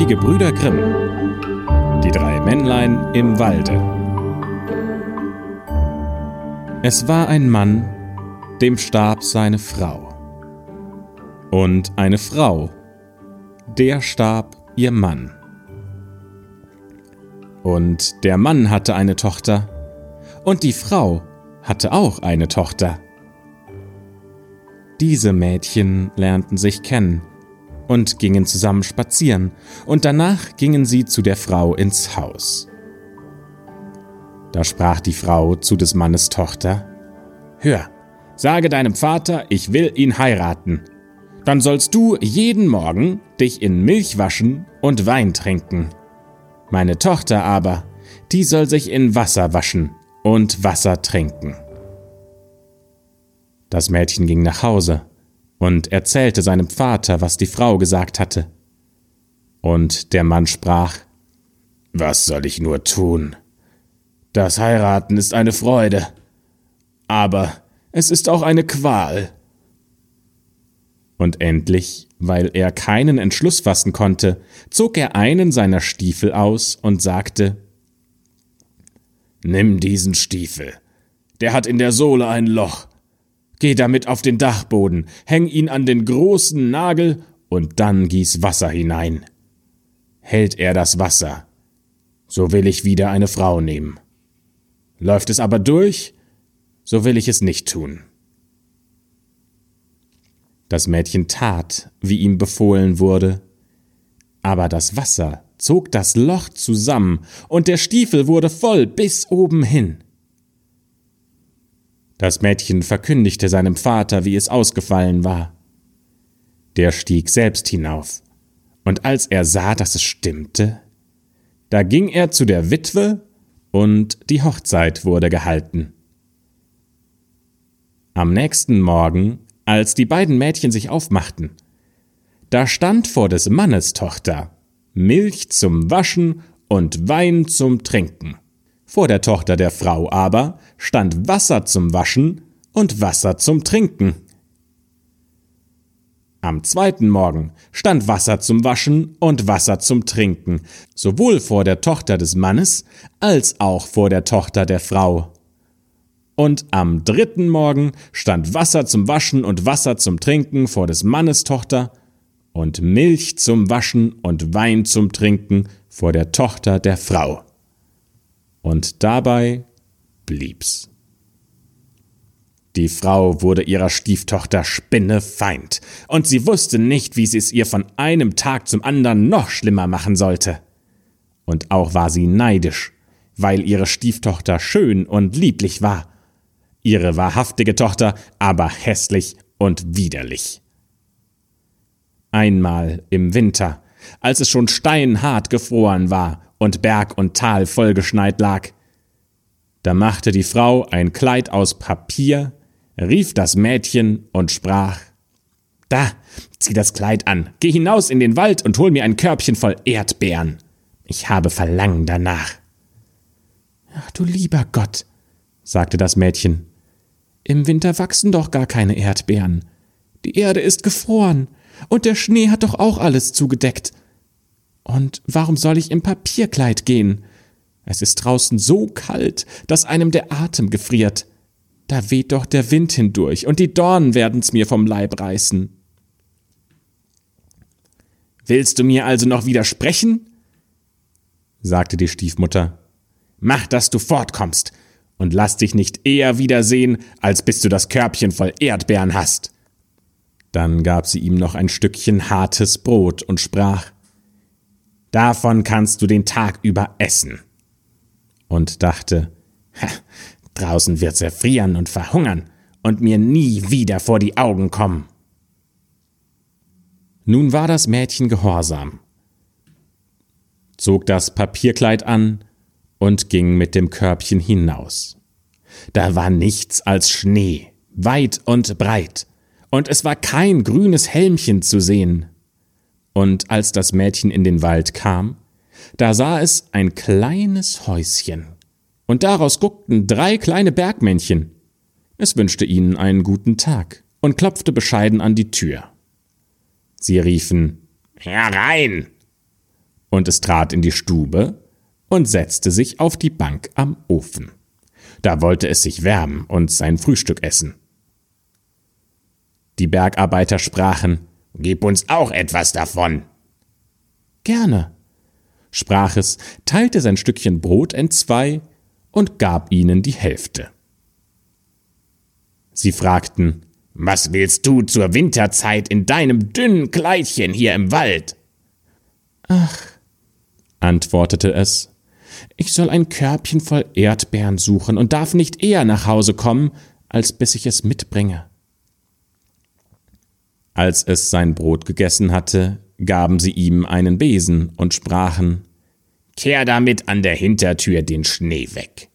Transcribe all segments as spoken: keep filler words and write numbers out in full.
Die Gebrüder Grimm. Die drei Männlein im Walde. Es war ein Mann, dem starb seine Frau. Und eine Frau, der starb ihr Mann. Und der Mann hatte eine Tochter, und die Frau hatte auch eine Tochter. Diese Mädchen lernten sich kennen und gingen zusammen spazieren, und danach gingen sie zu der Frau ins Haus. Da sprach die Frau zu des Mannes Tochter: »Hör, sage deinem Vater, ich will ihn heiraten. Dann sollst du jeden Morgen dich in Milch waschen und Wein trinken. Meine Tochter aber, die soll sich in Wasser waschen und Wasser trinken.« Das Mädchen ging nach Hause und erzählte seinem Vater, was die Frau gesagt hatte. Und der Mann sprach: »Was soll ich nur tun? Das Heiraten ist eine Freude, aber es ist auch eine Qual.« Und endlich, weil er keinen Entschluss fassen konnte, zog er einen seiner Stiefel aus und sagte: »Nimm diesen Stiefel, der hat in der Sohle ein Loch. Geh damit auf den Dachboden, häng ihn an den großen Nagel und dann gieß Wasser hinein. Hält er das Wasser, so will ich wieder eine Frau nehmen. Läuft es aber durch, so will ich es nicht tun.« Das Mädchen tat, wie ihm befohlen wurde, aber das Wasser zog das Loch zusammen, und der Stiefel wurde voll bis oben hin. Das Mädchen verkündigte seinem Vater, wie es ausgefallen war. Der stieg selbst hinauf, und als er sah, dass es stimmte, da ging er zu der Witwe, und die Hochzeit wurde gehalten. Am nächsten Morgen, als die beiden Mädchen sich aufmachten, da stand vor des Mannes Tochter Milch zum Waschen und Wein zum Trinken. Vor der Tochter der Frau aber stand Wasser zum Waschen und Wasser zum Trinken. Am zweiten Morgen stand Wasser zum Waschen und Wasser zum Trinken, sowohl vor der Tochter des Mannes als auch vor der Tochter der Frau. Und am dritten Morgen stand Wasser zum Waschen und Wasser zum Trinken vor des Mannes Tochter und Milch zum Waschen und Wein zum Trinken vor der Tochter der Frau. Und dabei blieb's. Die Frau wurde ihrer Stieftochter spinnefeind, und sie wusste nicht, wie sie es ihr von einem Tag zum anderen noch schlimmer machen sollte. Und auch war sie neidisch, weil ihre Stieftochter schön und lieblich war, ihre wahrhaftige Tochter aber hässlich und widerlich. Einmal im Winter, als es schon steinhart gefroren war und Berg und Tal vollgeschneit lag, da machte die Frau ein Kleid aus Papier, rief das Mädchen und sprach: »Da, zieh das Kleid an, geh hinaus in den Wald und hol mir ein Körbchen voll Erdbeeren. Ich habe Verlangen danach.« »Ach du lieber Gott«, sagte das Mädchen, »im Winter wachsen doch gar keine Erdbeeren. Die Erde ist gefroren, und der Schnee hat doch auch alles zugedeckt. Und warum soll ich im Papierkleid gehen? Es ist draußen so kalt, dass einem der Atem gefriert. Da weht doch der Wind hindurch, und die Dornen werden's mir vom Leib reißen.« »Willst du mir also noch widersprechen?«, sagte die Stiefmutter. »Mach, dass du fortkommst, und lass dich nicht eher wiedersehen, als bis du das Körbchen voll Erdbeeren hast.« Dann gab sie ihm noch ein Stückchen hartes Brot und sprach: »Davon kannst du den Tag über essen.« Und dachte: »Draußen wird's erfrieren und verhungern und mir nie wieder vor die Augen kommen.« Nun war das Mädchen gehorsam, zog das Papierkleid an und ging mit dem Körbchen hinaus. Da war nichts als Schnee, weit und breit, und es war kein grünes Hälmchen zu sehen. Und als das Mädchen in den Wald kam, da sah es ein kleines Häuschen, und daraus guckten drei kleine Bergmännchen. Es wünschte ihnen einen guten Tag und klopfte bescheiden an die Tür. Sie riefen: »Herein!« und es trat in die Stube und setzte sich auf die Bank am Ofen. Da wollte es sich wärmen und sein Frühstück essen. Die Bergarbeiter sprachen: »Gib uns auch etwas davon.« »Gerne«, sprach es, teilte sein Stückchen Brot entzwei und gab ihnen die Hälfte. Sie fragten: »Was willst du zur Winterzeit in deinem dünnen Kleidchen hier im Wald?« »Ach«, antwortete es, »ich soll ein Körbchen voll Erdbeeren suchen und darf nicht eher nach Hause kommen, als bis ich es mitbringe.« Als es sein Brot gegessen hatte, gaben sie ihm einen Besen und sprachen: »Kehr damit an der Hintertür den Schnee weg.«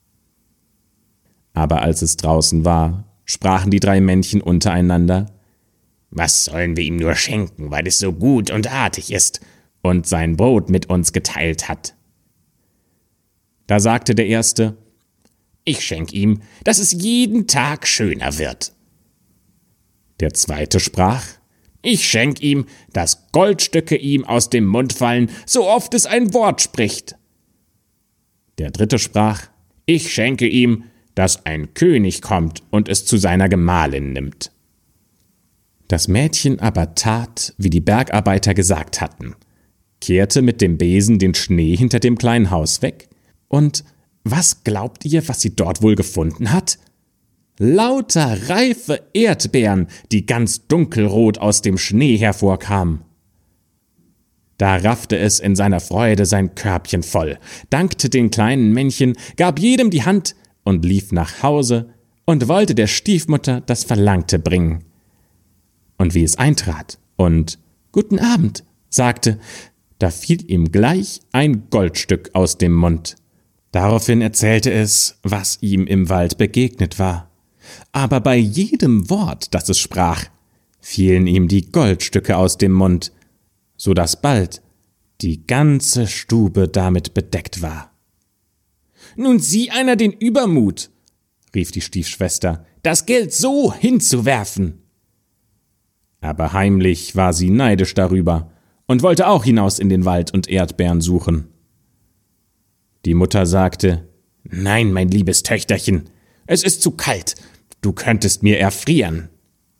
Aber als es draußen war, sprachen die drei Männchen untereinander: »Was sollen wir ihm nur schenken, weil es so gut und artig ist und sein Brot mit uns geteilt hat?« Da sagte der Erste: »Ich schenk ihm, dass es jeden Tag schöner wird.« Der Zweite sprach: »Ich schenk ihm, dass Goldstücke ihm aus dem Mund fallen, so oft es ein Wort spricht.« Der Dritte sprach: »Ich schenke ihm, dass ein König kommt und es zu seiner Gemahlin nimmt.« Das Mädchen aber tat, wie die Bergarbeiter gesagt hatten, kehrte mit dem Besen den Schnee hinter dem kleinen Haus weg, und was glaubt ihr, was sie dort wohl gefunden hat? Lauter reife Erdbeeren, die ganz dunkelrot aus dem Schnee hervorkamen. Da raffte es in seiner Freude sein Körbchen voll, dankte den kleinen Männchen, gab jedem die Hand und lief nach Hause und wollte der Stiefmutter das Verlangte bringen. Und wie es eintrat und »Guten Abend« sagte, da fiel ihm gleich ein Goldstück aus dem Mund. Daraufhin erzählte es, was ihm im Wald begegnet war. Aber bei jedem Wort, das es sprach, fielen ihm die Goldstücke aus dem Mund, so daß bald die ganze Stube damit bedeckt war. »Nun sieh einer den Übermut«, rief die Stiefschwester, »das Geld so hinzuwerfen.« Aber heimlich war sie neidisch darüber und wollte auch hinaus in den Wald und Erdbeeren suchen. Die Mutter sagte: »Nein, mein liebes Töchterchen, es ist zu kalt, du könntest mir erfrieren.«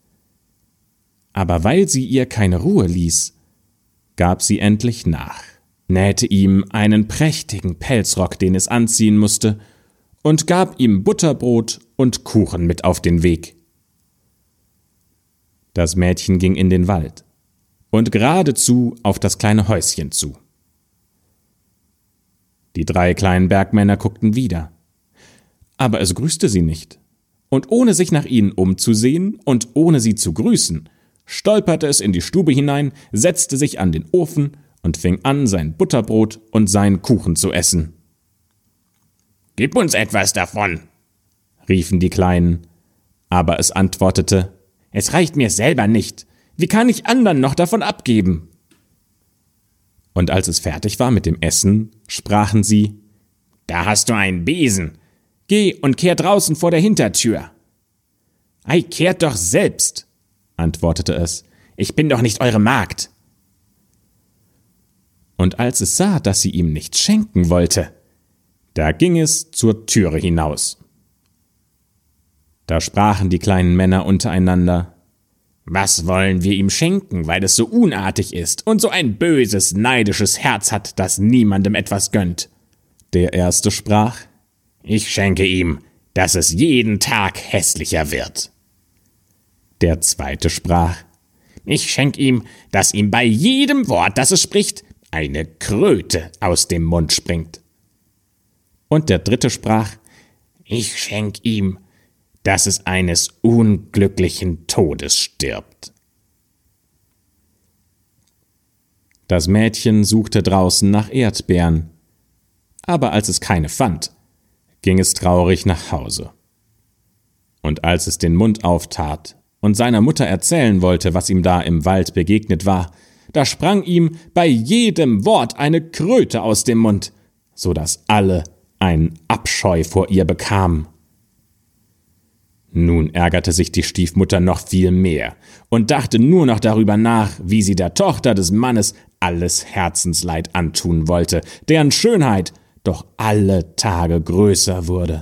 Aber weil sie ihr keine Ruhe ließ, gab sie endlich nach, nähte ihm einen prächtigen Pelzrock, den es anziehen musste, und gab ihm Butterbrot und Kuchen mit auf den Weg. Das Mädchen ging in den Wald und geradezu auf das kleine Häuschen zu. Die drei kleinen Bergmänner guckten wieder, aber es grüßte sie nicht, und ohne sich nach ihnen umzusehen und ohne sie zu grüßen, stolperte es in die Stube hinein, setzte sich an den Ofen und fing an, sein Butterbrot und seinen Kuchen zu essen. »Gib uns etwas davon«, riefen die Kleinen, aber es antwortete: »Es reicht mir selber nicht, wie kann ich anderen noch davon abgeben?« Und als es fertig war mit dem Essen, sprachen sie: »Da hast du einen Besen, geh und kehr draußen vor der Hintertür.« »Ei, kehrt doch selbst«, antwortete es, »ich bin doch nicht eure Magd.« Und als es sah, dass sie ihm nichts schenken wollte, da ging es zur Türe hinaus. Da sprachen die kleinen Männer untereinander: »Was wollen wir ihm schenken, weil es so unartig ist und so ein böses, neidisches Herz hat, das niemandem etwas gönnt?« Der Erste sprach: »Ich schenke ihm, dass es jeden Tag hässlicher wird.« Der Zweite sprach: »Ich schenk ihm, dass ihm bei jedem Wort, das es spricht, eine Kröte aus dem Mund springt.« Und der Dritte sprach: »Ich schenk ihm, dass es eines unglücklichen Todes stirbt.« Das Mädchen suchte draußen nach Erdbeeren, aber als es keine fand, ging es traurig nach Hause. Und als es den Mund auftat und seiner Mutter erzählen wollte, was ihm da im Wald begegnet war, da sprang ihm bei jedem Wort eine Kröte aus dem Mund, so daß alle einen Abscheu vor ihr bekamen. Nun ärgerte sich die Stiefmutter noch viel mehr und dachte nur noch darüber nach, wie sie der Tochter des Mannes alles Herzensleid antun wollte, deren Schönheit doch alle Tage größer wurde.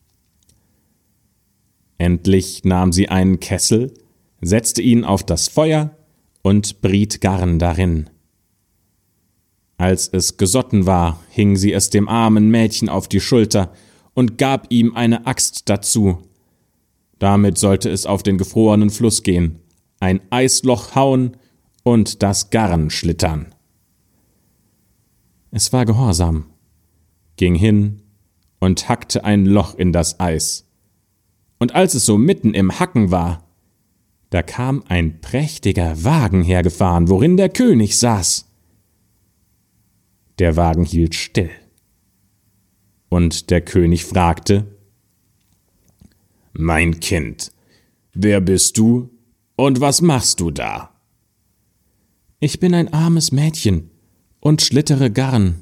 Endlich nahm sie einen Kessel, setzte ihn auf das Feuer und briet Garn darin. Als es gesotten war, hing sie es dem armen Mädchen auf die Schulter und gab ihm eine Axt dazu. Damit sollte es auf den gefrorenen Fluss gehen, ein Eisloch hauen und das Garn schlittern. Es war gehorsam, ging hin und hackte ein Loch in das Eis. Und als es so mitten im Hacken war, da kam ein prächtiger Wagen hergefahren, worin der König saß. Der Wagen hielt still. Und der König fragte: »Mein Kind, wer bist du und was machst du da?« »Ich bin ein armes Mädchen und schlittere Garn.«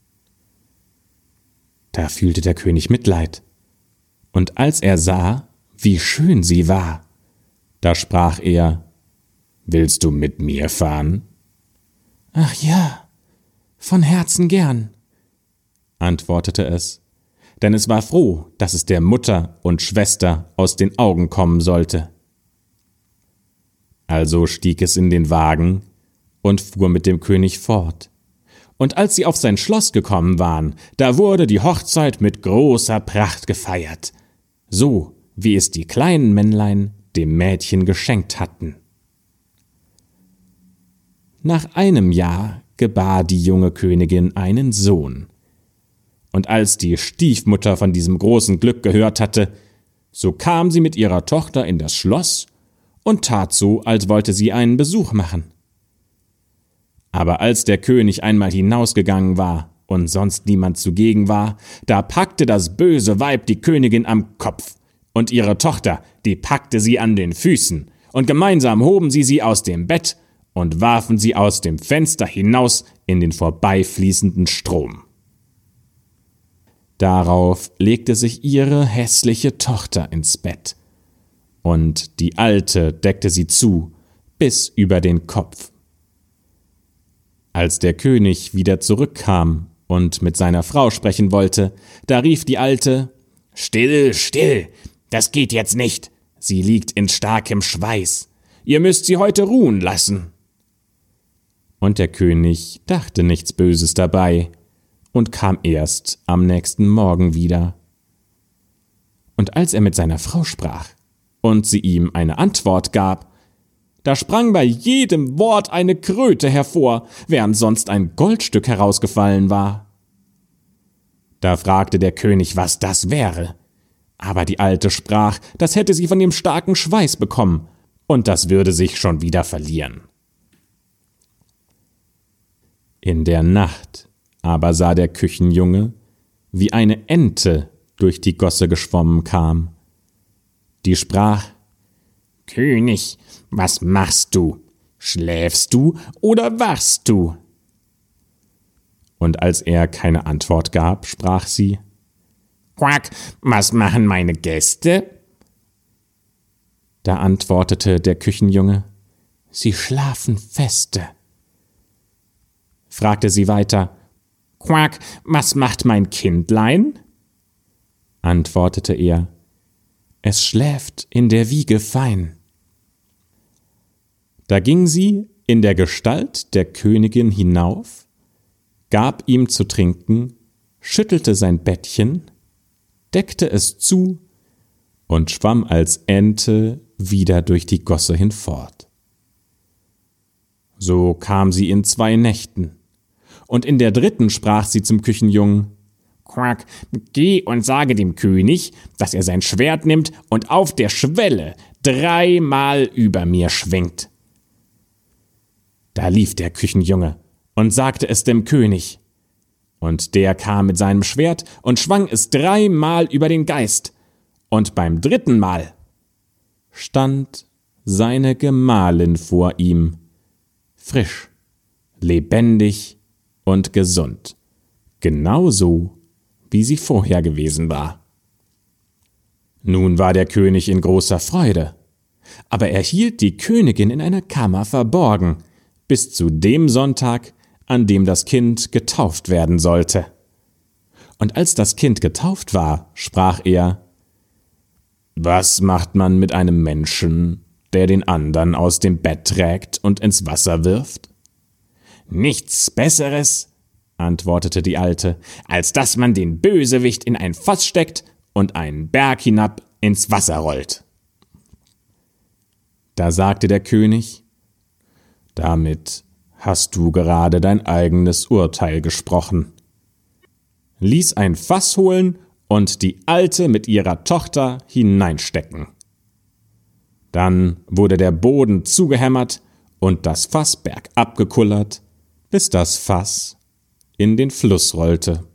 Da fühlte der König Mitleid. Und als er sah, wie schön sie war, da sprach er: »Willst du mit mir fahren?« »Ach ja, von Herzen gern«, antwortete es, denn es war froh, dass es der Mutter und Schwester aus den Augen kommen sollte. Also stieg es in den Wagen und fuhr mit dem König fort. Und als sie auf sein Schloss gekommen waren, da wurde die Hochzeit mit großer Pracht gefeiert, so wie es die kleinen Männlein dem Mädchen geschenkt hatten. Nach einem Jahr gebar die junge Königin einen Sohn. Und als die Stiefmutter von diesem großen Glück gehört hatte, so kam sie mit ihrer Tochter in das Schloss und tat so, als wollte sie einen Besuch machen. Aber als der König einmal hinausgegangen war und sonst niemand zugegen war, da packte das böse Weib die Königin am Kopf, und ihre Tochter, die packte sie an den Füßen, und gemeinsam hoben sie sie aus dem Bett und warfen sie aus dem Fenster hinaus in den vorbeifließenden Strom. Darauf legte sich ihre hässliche Tochter ins Bett, und die Alte deckte sie zu, bis über den Kopf. Als der König wieder zurückkam und mit seiner Frau sprechen wollte, da rief die Alte: »Still, still, das geht jetzt nicht, sie liegt in starkem Schweiß, ihr müsst sie heute ruhen lassen.« Und der König dachte nichts Böses dabei und kam erst am nächsten Morgen wieder. Und als er mit seiner Frau sprach und sie ihm eine Antwort gab, da sprang bei jedem Wort eine Kröte hervor, während sonst ein Goldstück herausgefallen war. Da fragte der König, was das wäre, aber die Alte sprach, das hätte sie von dem starken Schweiß bekommen, und das würde sich schon wieder verlieren. In der Nacht aber sah der Küchenjunge, wie eine Ente durch die Gosse geschwommen kam. Die sprach: »König, was machst du? Schläfst du oder wachst du?« Und als er keine Antwort gab, sprach sie: »Quack, was machen meine Gäste?« Da antwortete der Küchenjunge: »Sie schlafen feste.« Fragte sie weiter: »Quack, was macht mein Kindlein?« Antwortete er: »Es schläft in der Wiege fein.« Da ging sie in der Gestalt der Königin hinauf, gab ihm zu trinken, schüttelte sein Bettchen, deckte es zu und schwamm als Ente wieder durch die Gosse hinfort. So kam sie in zwei Nächten, und in der dritten sprach sie zum Küchenjungen: »Quack, geh und sage dem König, dass er sein Schwert nimmt und auf der Schwelle dreimal über mir schwenkt.« Da lief der Küchenjunge und sagte es dem König, und der kam mit seinem Schwert und schwang es dreimal über den Geist, und beim dritten Mal stand seine Gemahlin vor ihm, frisch, lebendig und gesund, genauso wie sie vorher gewesen war. Nun war der König in großer Freude, aber er hielt die Königin in einer Kammer verborgen, bis zu dem Sonntag, an dem das Kind getauft werden sollte. Und als das Kind getauft war, sprach er: »Was macht man mit einem Menschen, der den andern aus dem Bett trägt und ins Wasser wirft?« »Nichts Besseres«, antwortete die Alte, »als dass man den Bösewicht in ein Fass steckt und einen Berg hinab ins Wasser rollt.« Da sagte der König: »Damit hast du gerade dein eigenes Urteil gesprochen«, ließ ein Fass holen und die Alte mit ihrer Tochter hineinstecken. Dann wurde der Boden zugehämmert und das Fass bergab gekullert, bis das Fass in den Fluss rollte.